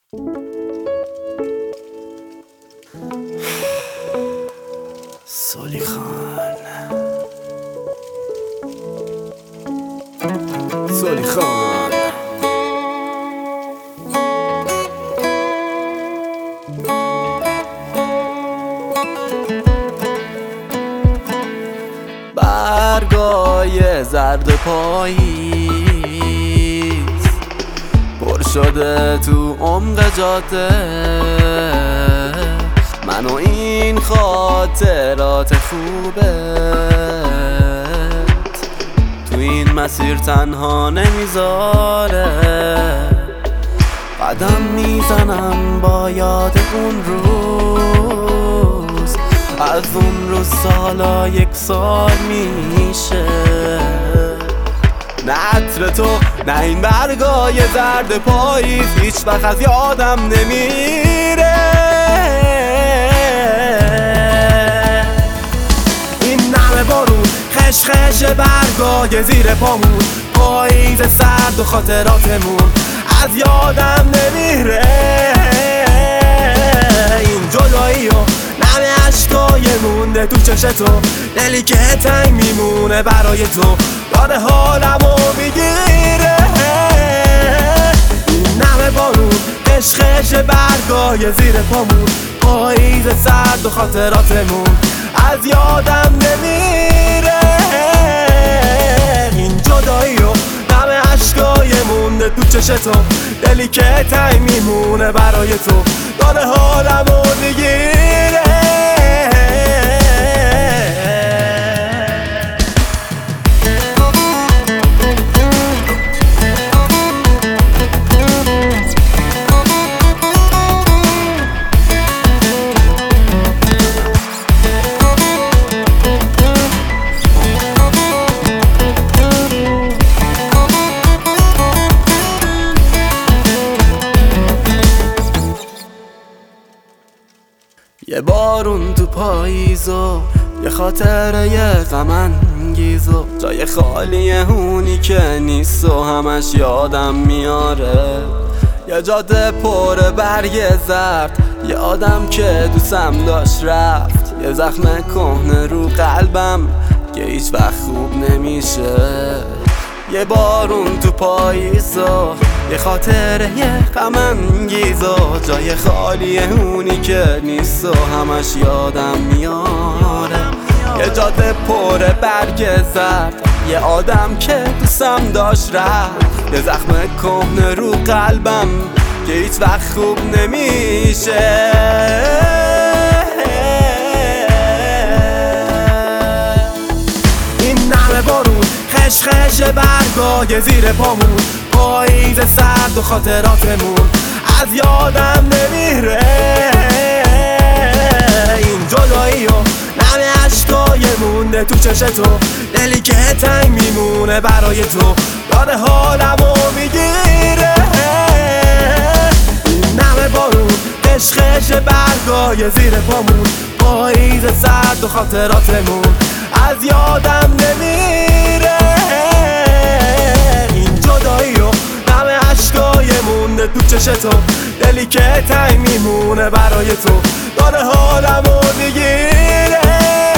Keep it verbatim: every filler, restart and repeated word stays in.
سالی خان سالی خان برگای زرد پاییز پر شده تو عمق جاده، من و این خاطرات خوبه تو این مسیر تنها نمیذاره. قدم میزنم با یاد اون روز، از اون روز سالا یک سال میشه. نه عطر تو نه این برگای زرد پاییز هیچ وقت از یادم نمیره. این نم بارون خش خش برگای زیر پامون، پاییز سرد و خاطراتمون از یادم نمیره. این جدایی و نم عشقای مونده تو چشم تو، دلی که تنگ میمونه برای تو داره حالمو میگیره. این نم بارون خش خش برگای زیر پامون، پاییز سرد و خاطراتمون از یادم نمیره. این جدایی و نم عشقای مونده تو چشم تو، دلی که تنگ میمونه برای تو داره حالمو میگیره. یه بارون تو پاییز و یه خاطره یه غم انگیز و جای خالی اونی که نیست و همش یادم میاره. یه جاده پر برگ زرد، یه آدم که دوستم داشت رفت، یه زخم کهنه رو قلبم که هیچ وقت خوب نمیشه. یه بارون تو پاییز و یه خاطره یه غم انگیز و جای خالی اونی که نیست و همش یادم میاره. یه جاده پر برگ زرد، یه آدم که دوستم داشت رفت، یه زخم کهنه رو قلبم که هیچ وقت خوب نمیشه. این نم بارون خش خش برگای زیر پامون، پاییز سرد و خاطراتمون از یادم نمیره. این جدایی و نم عشقای مونده تو چشم تو، دلی که تنگ میمونه برای تو داره حالمو میگیره. این نم بارون خش خش برگای زیر پامون، پاییز سرد و خاطراتمون از یادم نمیره. این جدایی و نم عشقای مونده تو چشم تو، دلی که تنگ میمونه برای تو داره حالمو میگیره.